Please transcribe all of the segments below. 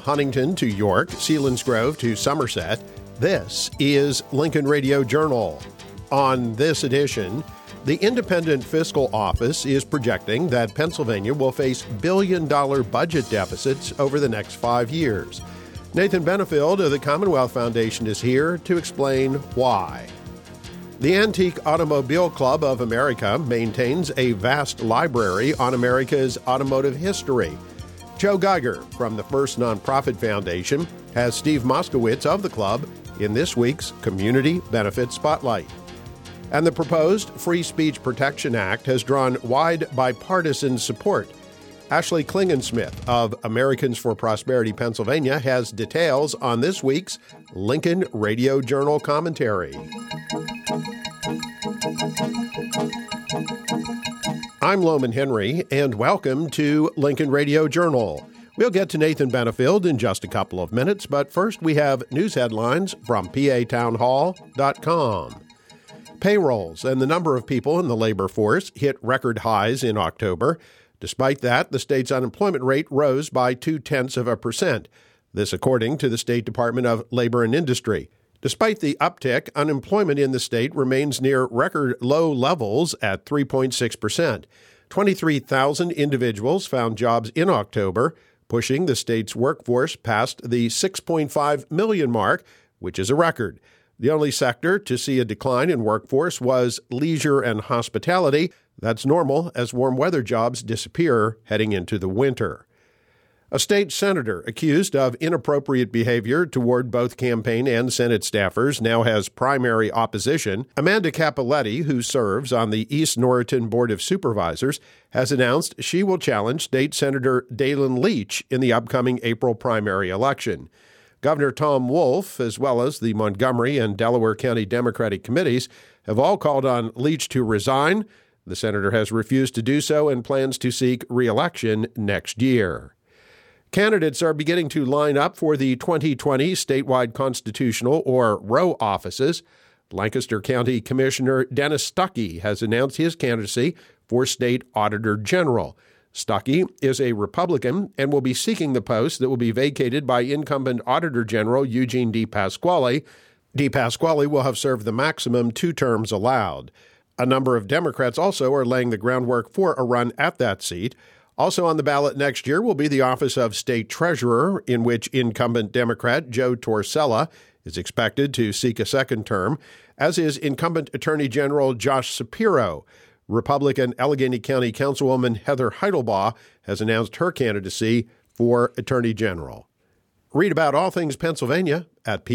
Huntington to York, Selinsgrove to Somerset, this is Lincoln Radio Journal. On this edition, the Independent Fiscal Office is projecting that Pennsylvania will face billion-dollar budget deficits over the next 5 years. Nathan Benefield of the Commonwealth Foundation is here to explain why. The Antique Automobile Club of America maintains a vast library on America's automotive history. Joe Geiger from the First Nonprofit Foundation has Steve Moskowitz of the club in this week's Community Benefit Spotlight. And the proposed Free Speech Protection Act has drawn wide bipartisan support. Ashley Klingensmith of Americans for Prosperity Pennsylvania has details on this week's Lincoln Radio Journal commentary. I'm Loman Henry, and welcome to Lincoln Radio Journal. We'll get to Nathan Benefield in just a couple of minutes, but first we have news headlines from PAtownhall.com. Payrolls and the number of people in the labor force hit record highs in October. Despite that, the state's unemployment rate rose by 0.2%. This according to the State Department of Labor and Industry. Despite the uptick, unemployment in the state remains near record low levels at 3.6%. 23,000 individuals found jobs in October, pushing the state's workforce past the 6.5 million mark, which is a record. The only sector to see a decline in workforce was leisure and hospitality. That's normal as warm weather jobs disappear heading into the winter. A state senator accused of inappropriate behavior toward both campaign and Senate staffers now has primary opposition. Amanda Capoletti, who serves on the East Norriton Board of Supervisors, has announced she will challenge State Senator Dalen Leach in the upcoming April primary election. Governor Tom Wolf, as well as the Montgomery and Delaware County Democratic committees, have all called on Leach to resign. The senator has refused to do so and plans to seek re-election next year. Candidates are beginning to line up for the 2020 statewide constitutional, or Roe, offices. Lancaster County Commissioner Dennis Stuckey has announced his candidacy for State Auditor General. Stuckey is a Republican and will be seeking the post that will be vacated by incumbent Auditor General Eugene D. Pasquale. D. Pasquale will have served the maximum 2 terms allowed. A number of Democrats also are laying the groundwork for a run at that seat. Also on the ballot next year will be the office of State Treasurer, in which incumbent Democrat Joe Torsella is expected to seek a second term, as is incumbent Attorney General Josh Shapiro. Republican Allegheny County Councilwoman Heather Heidelbaugh has announced her candidacy for Attorney General. Read about all things Pennsylvania at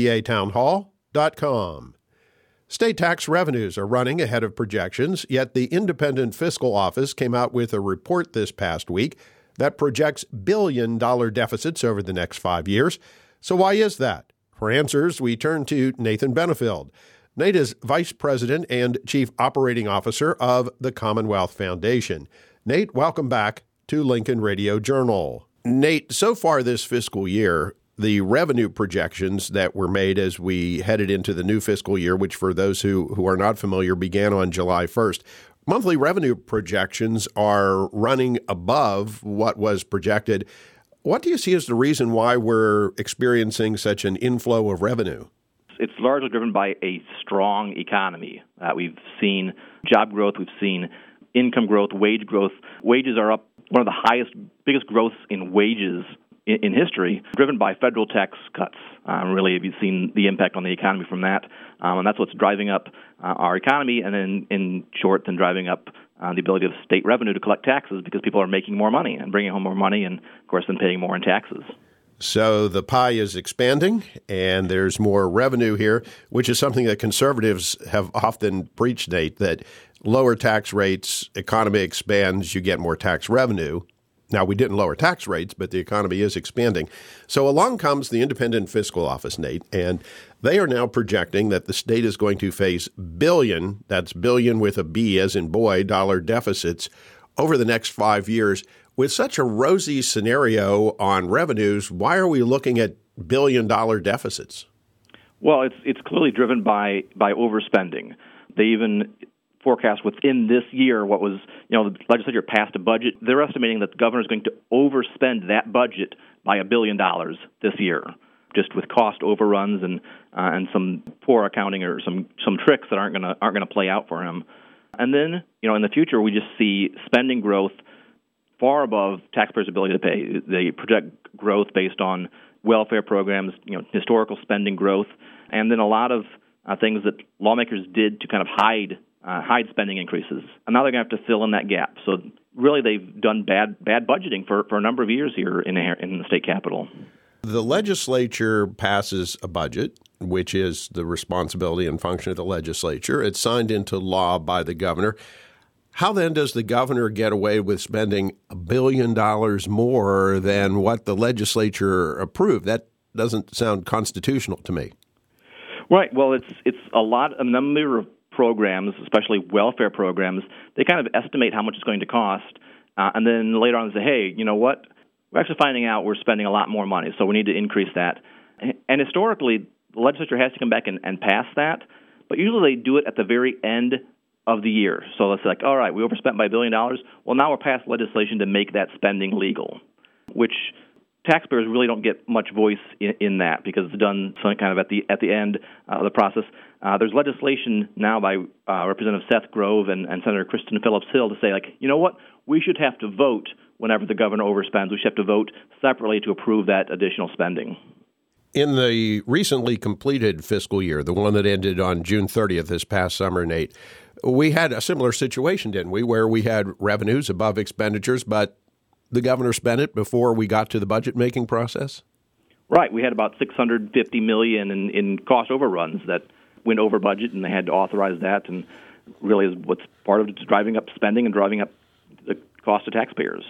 PAtownhall.com. State tax revenues are running ahead of projections, yet the Independent Fiscal Office came out with a report this past week that projects billion-dollar deficits over the next 5 years. So why is that? For answers, we turn to Nathan Benefield. Nate is Vice President and Chief Operating Officer of the Commonwealth Foundation. Nate, welcome back to Lincoln Radio Journal. Nate, so far this fiscal year, the revenue projections that were made as we headed into the new fiscal year, which for those who are not familiar, began on July 1st. Monthly revenue projections are running above what was projected. What do you see as the reason why we're experiencing such an inflow of revenue? It's largely driven by a strong economy. We've seen job growth, we've seen income growth, wage growth. Wages are up, one of the highest, biggest growths in wages in history, driven by federal tax cuts. Really, have you seen the impact on the economy from that? And that's what's driving up our economy, and then in short, then driving up the ability of state revenue to collect taxes because people are making more money and bringing home more money and, of course, then paying more in taxes. So the pie is expanding, and there's more revenue here, which is something that conservatives have often preached, Nate, that lower tax rates, economy expands, you get more tax revenue. Now, we didn't lower tax rates, but the economy is expanding. So along comes the Independent Fiscal Office, Nate, and they are now projecting that the state is going to face billion, that's billion with a B as in boy, dollar deficits over the next 5 years. With such a rosy scenario on revenues, why are we looking at billion-dollar deficits? Well, it's clearly driven by overspending. They even forecast within this year what was, the legislature passed a budget. They're estimating that the governor is going to overspend that budget by $1 billion this year, just with cost overruns and some poor accounting or some tricks that aren't gonna play out for him. And then, in the future, we just see spending growth far above taxpayers' ability to pay. They project growth based on welfare programs, historical spending growth, and then a lot of things that lawmakers did to kind of hide spending increases. And now they're going to have to fill in that gap. So really, they've done bad budgeting for a number of years here in the state capitol. The legislature passes a budget, which is the responsibility and function of the legislature. It's signed into law by the governor. How then does the governor get away with spending $1 billion more than what the legislature approved? That doesn't sound constitutional to me. Right. Well, it's a number of programs, especially welfare programs. They kind of estimate how much it's going to cost, and then later on say, hey, you know what? We're actually finding out we're spending a lot more money, so we need to increase that. And historically, the legislature has to come back and pass that, but usually they do it at the very end of the year. So it's like, all right, we overspent by $1 billion. Well, now we're passing legislation to make that spending legal, which taxpayers really don't get much voice in that because it's done kind of at the end of the process. There's legislation now by Representative Seth Grove and Senator Kristen Phillips Hill to say, like, you know what, we should have to vote whenever the governor overspends. We should have to vote separately to approve that additional spending. In the recently completed fiscal year, the one that ended on June 30th this past summer, Nate, we had a similar situation, didn't we, where we had revenues above expenditures, but the governor spent it before we got to the budget-making process? Right. We had about $650 million in cost overruns that went over budget, and they had to authorize that, and really is what's part of it is driving up spending and driving up the cost to taxpayers.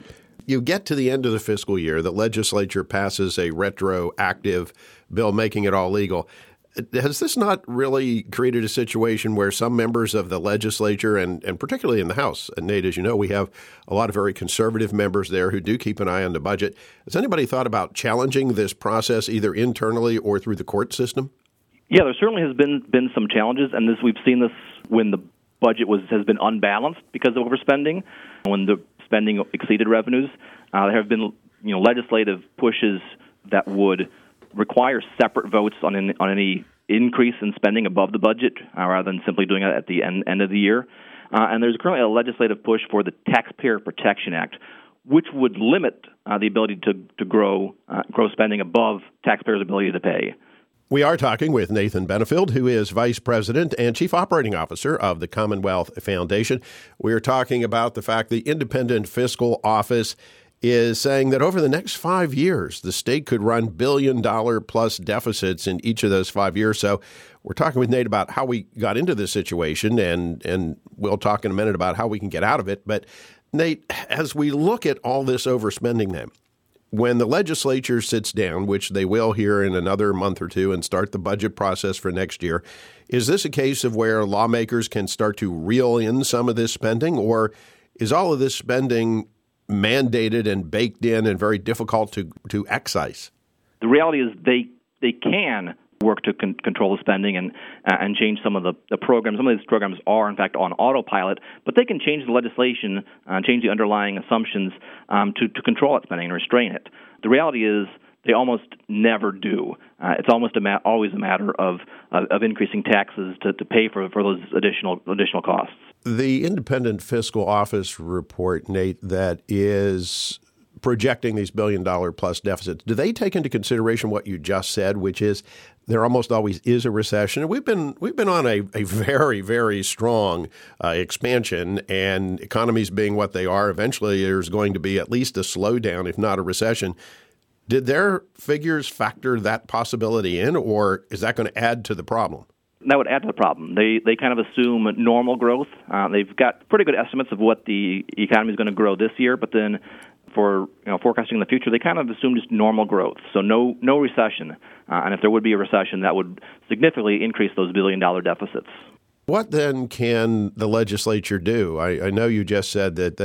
You get to the end of the fiscal year, the legislature passes a retroactive bill making it all legal. Has this not really created a situation where some members of the legislature, and particularly in the House, and Nate, as you know, we have a lot of very conservative members there who do keep an eye on the budget. Has anybody thought about challenging this process either internally or through the court system? Yeah, there certainly has been some challenges, and we've seen this when the budget has been unbalanced because of overspending, when the spending exceeded revenues. There have been legislative pushes that would require separate votes on any increase in spending above the budget rather than simply doing it at the end of the year. And there's currently a legislative push for the Taxpayer Protection Act, which would limit the ability to grow spending above taxpayers' ability to pay. We are talking with Nathan Benefield, who is Vice President and Chief Operating Officer of the Commonwealth Foundation. We are talking about the fact the Independent Fiscal Office is saying that over the next 5 years, the state could run billion-dollar-plus deficits in each of those 5 years. So we're talking with Nate about how we got into this situation, and we'll talk in a minute about how we can get out of it. But, Nate, as we look at all this overspending then, when the legislature sits down, which they will here in another month or two, and start the budget process for next year, is this a case of where lawmakers can start to reel in some of this spending, or is all of this spending mandated and baked in and very difficult to excise? The reality is they can work to control the spending and change some of the programs. Some of these programs are, in fact, on autopilot, but they can change the legislation, change the underlying assumptions to control that spending and restrain it. The reality is they almost never do. It's almost always a matter of increasing taxes to pay for those additional costs. The Independent Fiscal Office report, Nate, that is projecting these billion-dollar-plus deficits, do they take into consideration what you just said, which is there almost always is a recession? We've been on a very, very strong expansion, and economies being what they are, eventually there's going to be at least a slowdown, if not a recession. Did their figures factor that possibility in, or is that going to add to the problem? That would add to the problem. They kind of assume normal growth. They've got pretty good estimates of what the economy is going to grow this year, but then for forecasting in the future, they kind of assume just normal growth. So no recession. And if there would be a recession, that would significantly increase those billion-dollar deficits. What then can the legislature do? I know you just said that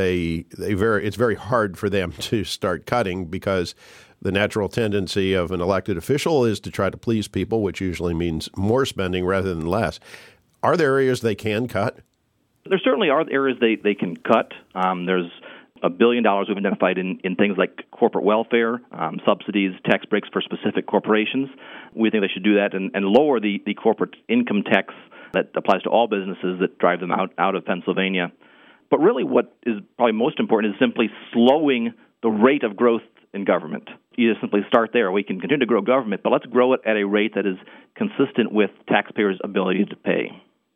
it's very hard for them to start cutting because the natural tendency of an elected official is to try to please people, which usually means more spending rather than less. Are there areas they can cut? There certainly are areas they can cut. There's $1 billion we've identified in things like corporate welfare, subsidies, tax breaks for specific corporations. We think they should do that and lower the corporate income tax that applies to all businesses that drive them out of Pennsylvania. But really what is probably most important is simply slowing the rate of growth in government. You just simply start there. We can continue to grow government, but let's grow it at a rate that is consistent with taxpayers' ability to pay.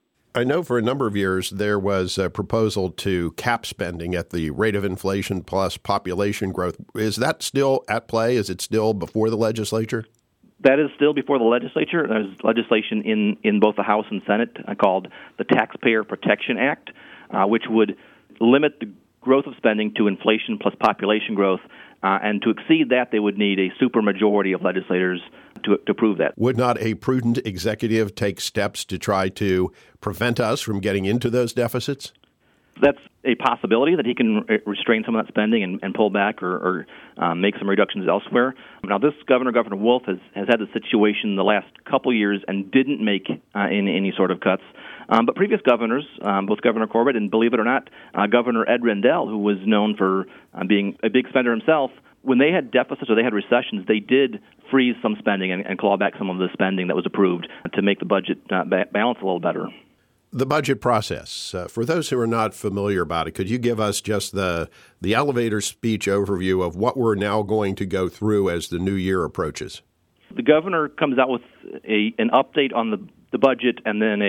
I know for a number of years there was a proposal to cap spending at the rate of inflation plus population growth. Is that still at play? Is it still before the legislature? That is still before the legislature. There's legislation in both the House and Senate called the Taxpayer Protection Act, which would limit the growth of spending to inflation plus population growth. And to exceed that, they would need a supermajority of legislators to prove that. Would not a prudent executive take steps to try to prevent us from getting into those deficits? That's a possibility that he can restrain some of that spending and pull back or make some reductions elsewhere. Now, this Governor Wolf, has had the situation the last couple years and didn't make any sort of cuts. But previous governors, both Governor Corbett and, believe it or not, Governor Ed Rendell, who was known for being a big spender himself, when they had deficits or they had recessions, they did freeze some spending and claw back some of the spending that was approved to make the budget balance a little better. The budget process, for those who are not familiar about it, could you give us just the elevator speech overview of what we're now going to go through as the new year approaches? The governor comes out with an update on the budget and then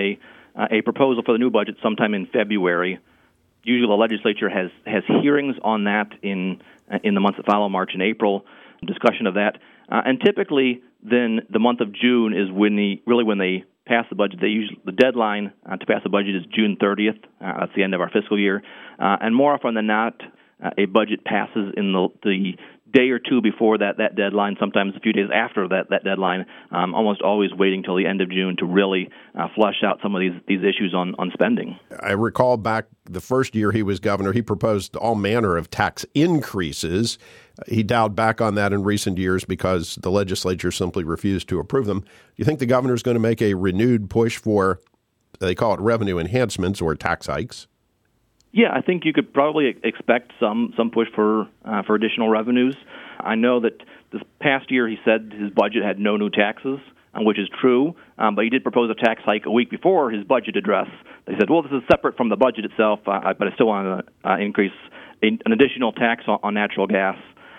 a proposal for the new budget sometime in February. Usually the legislature has hearings on that in the months that follow, March and April, discussion of that. And typically then the month of June is when they pass the budget. The deadline to pass the budget is June 30th. That's the end of our fiscal year. And more often than not, a budget passes in the day or two before that deadline, sometimes a few days after that deadline, almost always waiting till the end of June to really flush out some of these issues on spending. I recall back the first year he was governor, he proposed all manner of tax increases. He dialed back on that in recent years because the legislature simply refused to approve them. Do you think the governor is going to make a renewed push for, they call it revenue enhancements or tax hikes? Yeah, I think you could probably expect some push for additional revenues. I know that this past year he said his budget had no new taxes, which is true, but he did propose a tax hike a week before his budget address. They said, well, this is separate from the budget itself, but I still want to increase an additional tax on natural gas.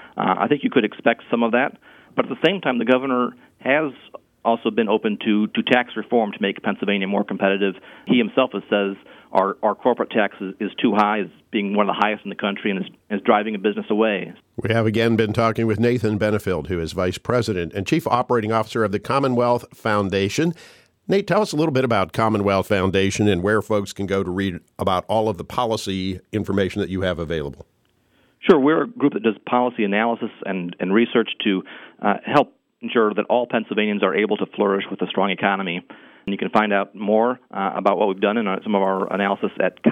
I think you could expect some of that, but at the same time, the governor has also been open to tax reform to make Pennsylvania more competitive. He himself says our corporate tax is too high, is being one of the highest in the country, and is driving a business away. We have again been talking with Nathan Benefield, who is Vice President and Chief Operating Officer of the Commonwealth Foundation. Nate, tell us a little bit about Commonwealth Foundation and where folks can go to read about all of the policy information that you have available. Sure. We're a group that does policy analysis and research to help ensure that all Pennsylvanians are able to flourish with a strong economy. And you can find out more about what we've done in some of our analysis at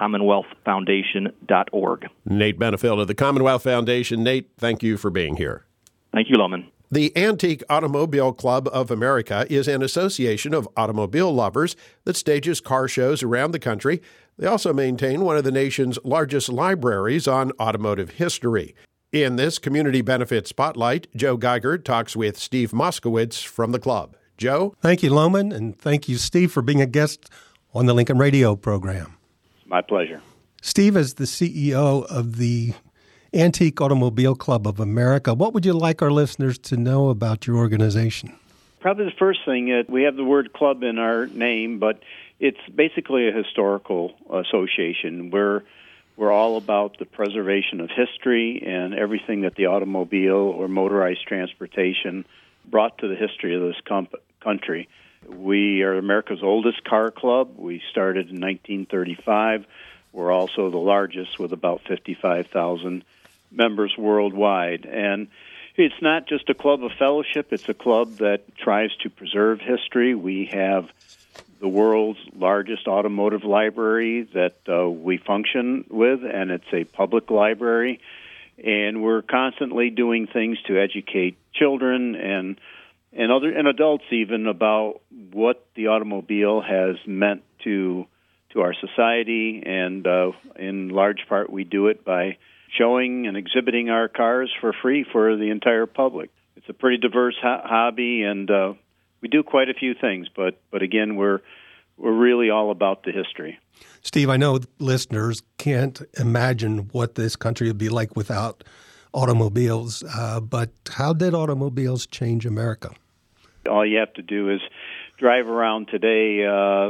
commonwealthfoundation.org. Nate Benefield of the Commonwealth Foundation. Nate, thank you for being here. Thank you, Loman. The Antique Automobile Club of America is an association of automobile lovers that stages car shows around the country. They also maintain one of the nation's largest libraries on automotive history. In this Community Benefit Spotlight, Joe Geiger talks with Steve Moskowitz from the club. Joe? Thank you, Loman, and thank you, Steve, for being a guest on the Lincoln Radio program. My pleasure. Steve is the CEO of the Antique Automobile Club of America. What would you like our listeners to know about your organization? Probably the first thing, we have the word club in our name, but it's basically a historical association. We're all about the preservation of history and everything that the automobile or motorized transportation brought to the history of this country. We are America's oldest car club. We started in 1935. We're also the largest with about 55,000 members worldwide. And it's not just a club of fellowship. It's a club that tries to preserve history. We have the world's largest automotive library that we function with, and it's a public library. And we're constantly doing things to educate children and adults even about what the automobile has meant to our society. And in large part, we do it by showing and exhibiting our cars for free for the entire public. It's a pretty diverse hobby, and we do quite a few things, but again, we're really all about the history. Steve, I know listeners can't imagine what this country would be like without automobiles, but how did automobiles change America? All you have to do is drive around today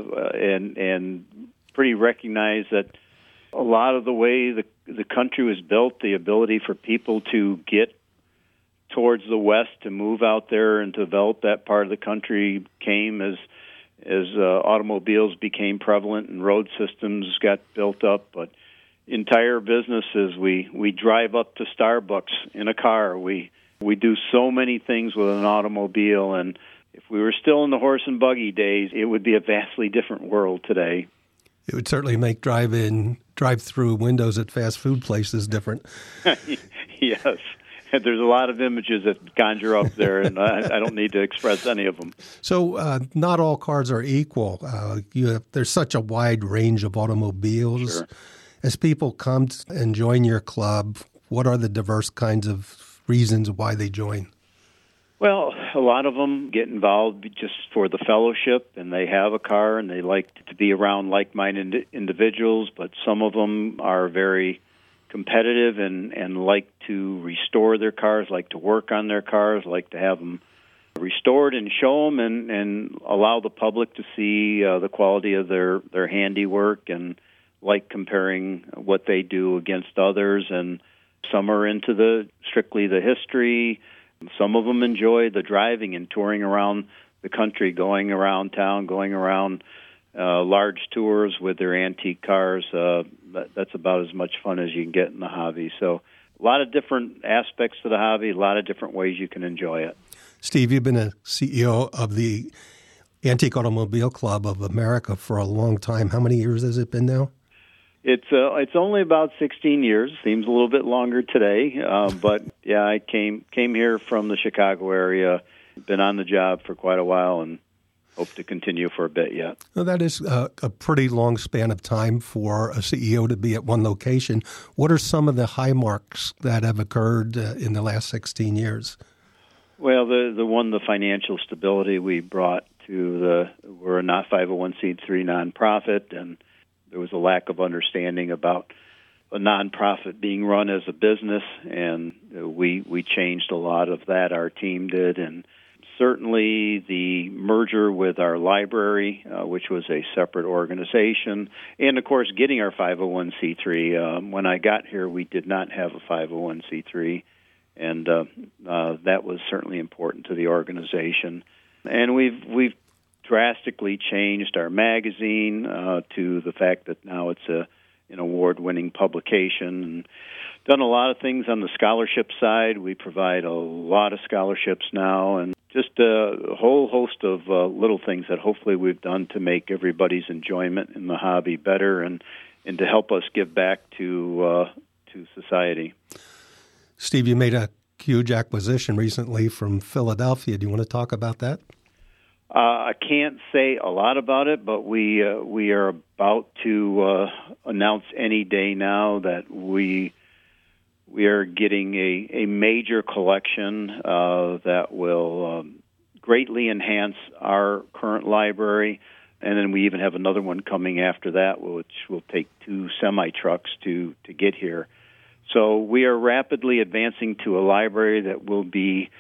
and pretty recognize that a lot of the way the country was built, the ability for people to get towards the west, to move out there and develop that part of the country came as automobiles became prevalent and road systems got built up. But entire businesses, we drive up to Starbucks in a car. We do so many things with an automobile, and if we were still in the horse and buggy days, it would be a vastly different world today. It would certainly make drive-through windows at fast food places different. Yes. There's a lot of images that conjure up there, and I don't need to express any of them. So not all cars are equal. There's such a wide range of automobiles. Sure. As people come and join your club, what are the diverse kinds of reasons why they join? Well, a lot of them get involved just for the fellowship, and they have a car, and they like to be around like-minded individuals, but some of them are very competitive and like to restore their cars, like to work on their cars, like to have them restored and show them and allow the public to see the quality of their handiwork, and like comparing what they do against others. And some are into strictly the history. Some of them enjoy the driving and touring around the country, going around town, going around large tours with their antique cars. That's about as much fun as you can get in the hobby. So a lot of different aspects to the hobby, a lot of different ways you can enjoy it. Steve, you've been a CEO of the Antique Automobile Club of America for a long time. How many years has it been now? It's only about 16 years. Seems a little bit longer today, but yeah, I came here from the Chicago area. Been on the job for quite a while, and hope to continue for a bit yet. Well, that is a pretty long span of time for a CEO to be at one location. What are some of the high marks that have occurred in the last 16 years? Well, the financial stability we brought to we're a not 501c3 nonprofit, and there was a lack of understanding about a nonprofit being run as a business, and we changed a lot of that. Our team did, and certainly the merger with our library, which was a separate organization, and of course getting our 501c3. When I got here, we did not have a 501c3, and that was certainly important to the organization. And we've drastically changed our magazine to the fact that now it's an award-winning publication, and done a lot of things on the scholarship side. We provide a lot of scholarships now, and just a whole host of little things that hopefully we've done to make everybody's enjoyment in the hobby better and to help us give back to society. Steve, you made a huge acquisition recently from Philadelphia. Do you want to talk about that? I can't say a lot about it, but we are about to announce any day now that we are getting a major collection that will greatly enhance our current library, and then we even have another one coming after that, which will take 2 semi-trucks to get here. So we are rapidly advancing to a library that will be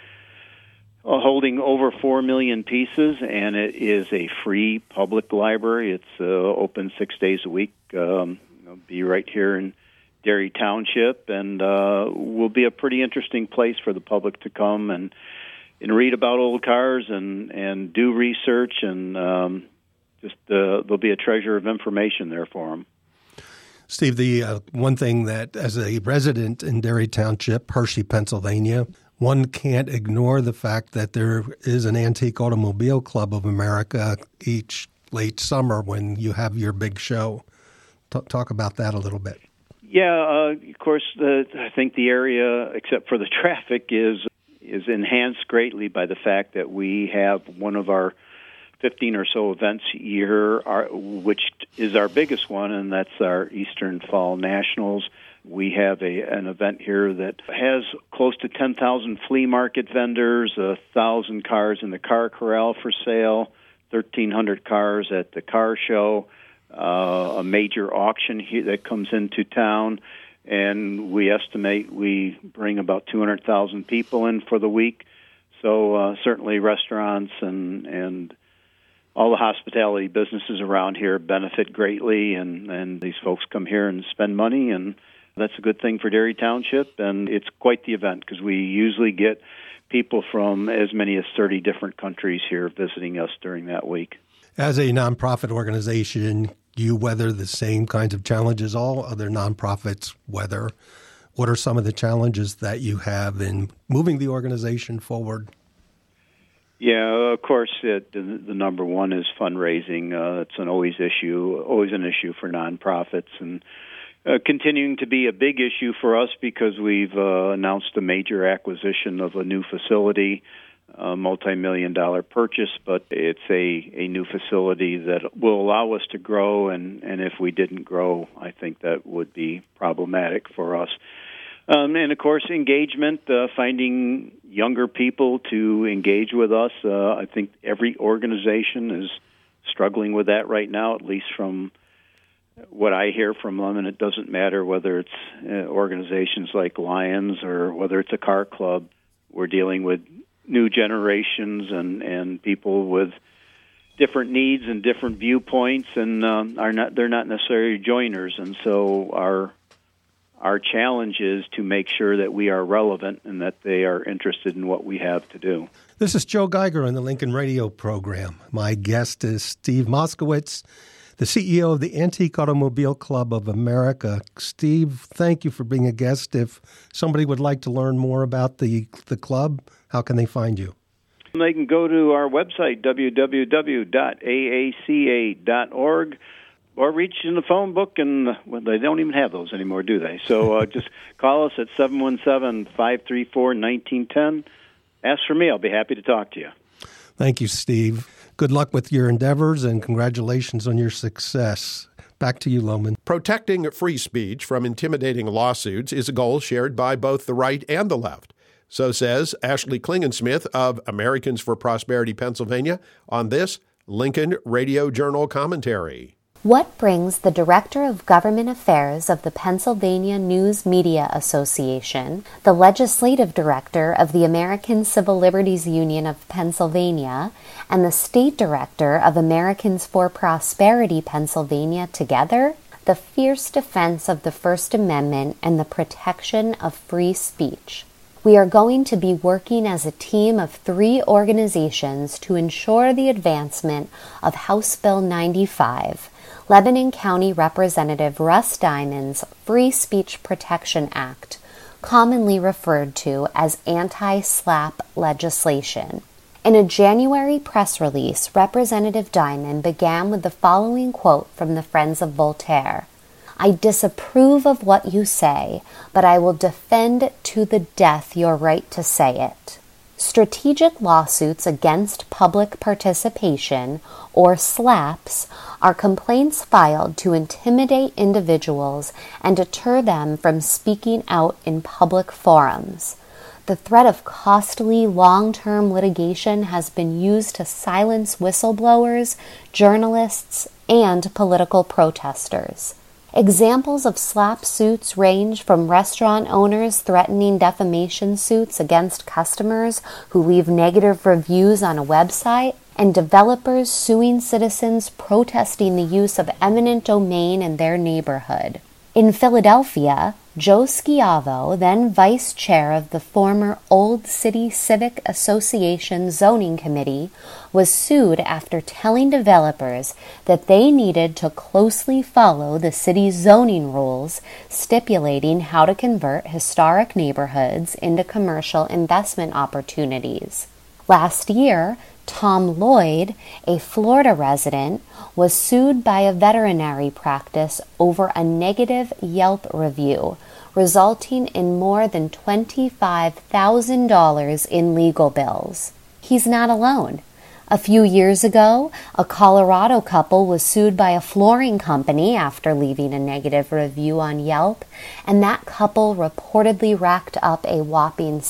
holding over 4 million pieces, and it is a free public library. It's open 6 days a week. It'll be right here in Derry Township, and will be a pretty interesting place for the public to come and read about old cars and do research, and there'll be a treasure of information there for them. Steve, the one thing that, as a resident in Derry Township, Hershey, Pennsylvania, one can't ignore the fact that there is an Antique Automobile Club of America each late summer when you have your big show. Talk about that a little bit. Yeah, of course, I think the area, except for the traffic, is enhanced greatly by the fact that we have one of our 15 or so events a year, which is our biggest one, and that's our Eastern Fall Nationals. We have an event here that has close to 10,000 flea market vendors, 1,000 cars in the car corral for sale, 1,300 cars at the car show, a major auction here that comes into town, and we estimate we bring about 200,000 people in for the week. So certainly restaurants and all the hospitality businesses around here benefit greatly, and these folks come here and spend money, and that's a good thing for Dairy Township, and it's quite the event because we usually get people from as many as 30 different countries here visiting us during that week. As a nonprofit organization, you weather the same kinds of challenges all other nonprofits weather. What are some of the challenges that you have in moving the organization forward? Yeah, of course, the number one is fundraising. It's always an issue for nonprofits, and continuing to be a big issue for us because we've announced a major acquisition of a new facility, a multi-million-dollar purchase, but it's a new facility that will allow us to grow, and if we didn't grow, I think that would be problematic for us. And, of course, engagement, finding younger people to engage with us. I think every organization is struggling with that right now, at least from what I hear from them, and it doesn't matter whether it's organizations like Lions or whether it's a car club. We're dealing with new generations and people with different needs and different viewpoints, and they're not necessarily joiners, and so our challenge is to make sure that we are relevant and that they are interested in what we have to do. This is Joe Geiger on the Lincoln Radio program. My guest is Steve Moskowitz, the CEO of the Antique Automobile Club of America. Steve, thank you for being a guest. If somebody would like to learn more about the club, how can they find you? They can go to our website, www.aaca.org, or reach in the phone book, and they don't even have those anymore, do they? So just call us at 717-534-1910. Ask for me. I'll be happy to talk to you. Thank you, Steve. Good luck with your endeavors, and congratulations on your success. Back to you, Lohman. Protecting free speech from intimidating lawsuits is a goal shared by both the right and the left. So says Ashley Klingensmith of Americans for Prosperity Pennsylvania on this Lincoln Radio Journal commentary. What brings the Director of Government Affairs of the Pennsylvania News Media Association, the Legislative Director of the American Civil Liberties Union of Pennsylvania, and the State Director of Americans for Prosperity Pennsylvania together? The fierce defense of the First Amendment and the protection of free speech. We are going to be working as a team of 3 organizations to ensure the advancement of House Bill 95, Lebanon County Representative Russ Diamond's Free Speech Protection Act, commonly referred to as anti-SLAPP legislation. In a January press release, Representative Diamond began with the following quote from the Friends of Voltaire: "I disapprove of what you say, but I will defend to the death your right to say it." Strategic lawsuits against public participation, or SLAPPs, are complaints filed to intimidate individuals and deter them from speaking out in public forums. The threat of costly, long-term litigation has been used to silence whistleblowers, journalists, and political protesters. Examples of SLAPP suits range from restaurant owners threatening defamation suits against customers who leave negative reviews on a website, and developers suing citizens protesting the use of eminent domain in their neighborhood. In Philadelphia, Joe Schiavo, then vice chair of the former Old City Civic Association Zoning Committee, was sued after telling developers that they needed to closely follow the city's zoning rules stipulating how to convert historic neighborhoods into commercial investment opportunities. Last year, Tom Lloyd, a Florida resident, was sued by a veterinary practice over a negative Yelp review, resulting in more than $25,000 in legal bills. He's not alone. A few years ago, a Colorado couple was sued by a flooring company after leaving a negative review on Yelp, and that couple reportedly racked up a whopping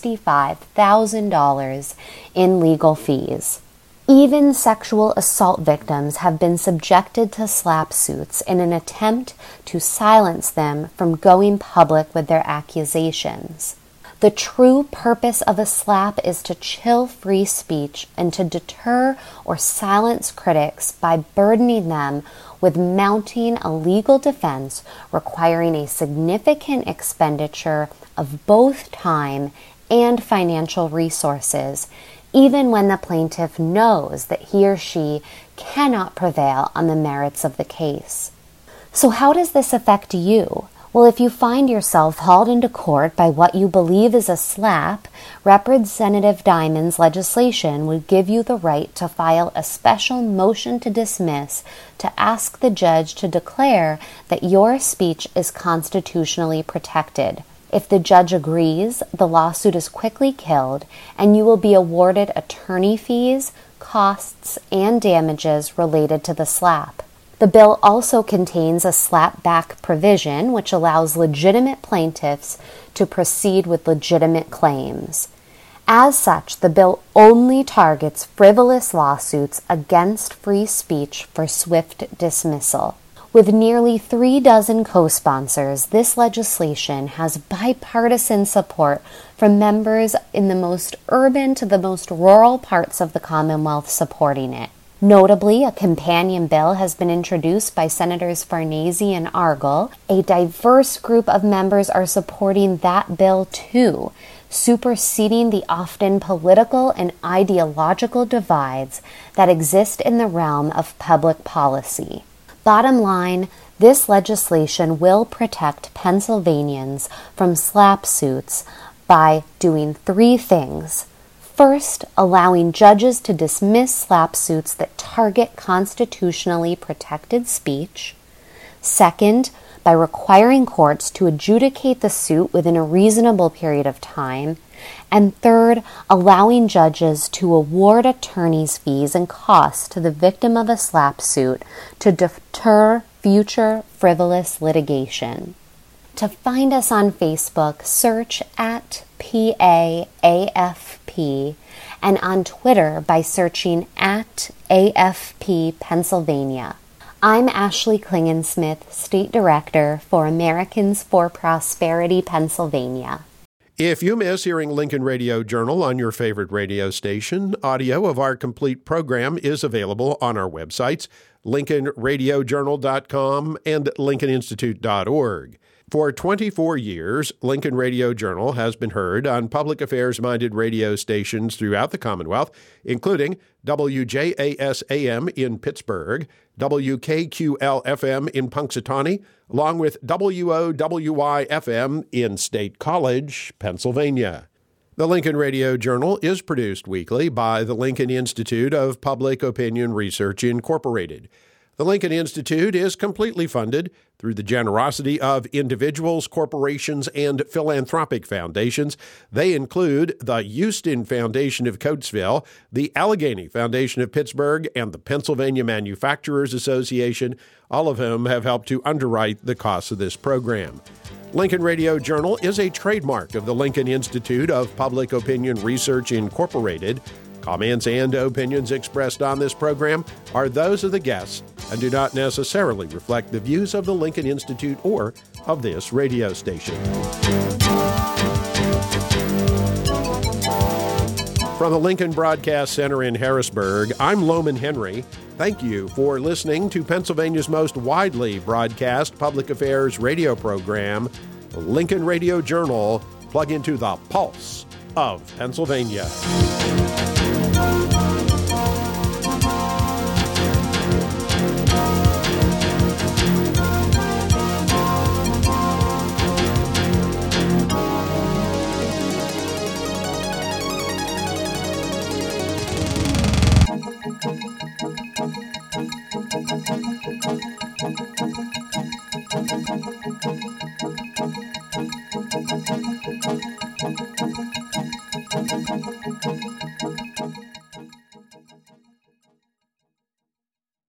$65,000 in legal fees. Even sexual assault victims have been subjected to slap suits in an attempt to silence them from going public with their accusations. The true purpose of a slap is to chill free speech and to deter or silence critics by burdening them with mounting a legal defense requiring a significant expenditure of both time and financial resources, even when the plaintiff knows that he or she cannot prevail on the merits of the case. So how does this affect you? Well, if you find yourself hauled into court by what you believe is a slap, Representative Diamond's legislation would give you the right to file a special motion to dismiss to ask the judge to declare that your speech is constitutionally protected. If the judge agrees, the lawsuit is quickly killed, and you will be awarded attorney fees, costs, and damages related to the slap. The bill also contains a slapback provision which allows legitimate plaintiffs to proceed with legitimate claims. As such, the bill only targets frivolous lawsuits against free speech for swift dismissal. With nearly 36 co-sponsors, this legislation has bipartisan support from members in the most urban to the most rural parts of the Commonwealth supporting it. Notably, a companion bill has been introduced by Senators Farnese and Argyle. A diverse group of members are supporting that bill too, superseding the often political and ideological divides that exist in the realm of public policy. Bottom line, this legislation will protect Pennsylvanians from slap suits by doing 3 things. First, allowing judges to dismiss slap suits that target constitutionally protected speech. Second, by requiring courts to adjudicate the suit within a reasonable period of time. And third, allowing judges to award attorney's fees and costs to the victim of a slap suit to deter future frivolous litigation. To find us on Facebook, search at PAAFP, and on Twitter by searching at AFP Pennsylvania. I'm Ashley Klingensmith, State Director for Americans for Prosperity, Pennsylvania. If you miss hearing Lincoln Radio Journal on your favorite radio station, audio of our complete program is available on our websites, lincolnradiojournal.com and lincolninstitute.org. For 24 years, Lincoln Radio Journal has been heard on public affairs-minded radio stations throughout the Commonwealth, including WJAS-AM in Pittsburgh, WKQL-FM in Punxsutawney, along with WOWY-FM in State College, Pennsylvania. The Lincoln Radio Journal is produced weekly by the Lincoln Institute of Public Opinion Research, Incorporated. The Lincoln Institute is completely funded through the generosity of individuals, corporations, and philanthropic foundations. They include the Houston Foundation of Coatesville, the Allegheny Foundation of Pittsburgh, and the Pennsylvania Manufacturers Association, all of whom have helped to underwrite the costs of this program. Lincoln Radio Journal is a trademark of the Lincoln Institute of Public Opinion Research, Incorporated. Comments and opinions expressed on this program are those of the guests and do not necessarily reflect the views of the Lincoln Institute or of this radio station. From the Lincoln Broadcast Center in Harrisburg, I'm Loman Henry. Thank you for listening to Pennsylvania's most widely broadcast public affairs radio program, the Lincoln Radio Journal. Plug into the pulse of Pennsylvania.